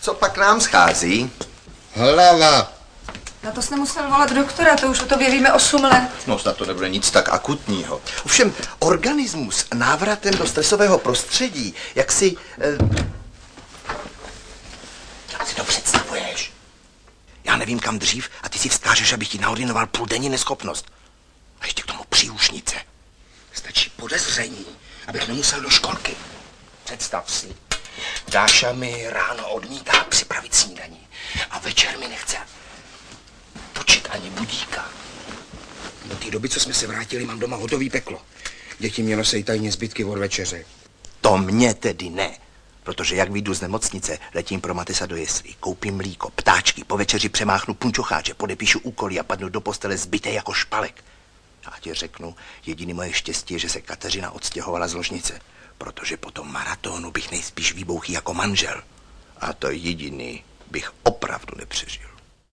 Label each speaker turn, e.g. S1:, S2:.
S1: Co pak nám schází?
S2: Hlava.
S3: Na to jsi nemusel volat doktora, to už o tobě víme 8 let.
S1: No snad to nebude nic tak akutního. Ovšem, organismus návratem do stresového prostředí, jak si to představuješ? Já nevím, kam dřív a ty si vzkážeš, abych ti naordinoval půldenní neschopnost. A ještě k tomu příušnice. Stačí podezření, abych nemusel do školky. Představ si, Dáša mi ráno odmítá připravit snídaní a večer mi nechce točit ani budíka. Do té doby, co jsme se vrátili, mám doma hotový peklo. Děti mě nosejí tajně zbytky od večeře. To mě tedy ne, protože jak vyjdu z nemocnice, letím pro Matisa do jeslí, koupím mlíko, ptáčky, po večeři přemáchnu punčocháče, podepíšu úkoly a padnu do postele zbytej jako špalek. Já ti řeknu, jediný moje štěstí je, že se Kateřina odstěhovala z ložnice, protože po tom maratonu bych nejspíš vybouchl jako manžel. A to jediný bych opravdu nepřežil.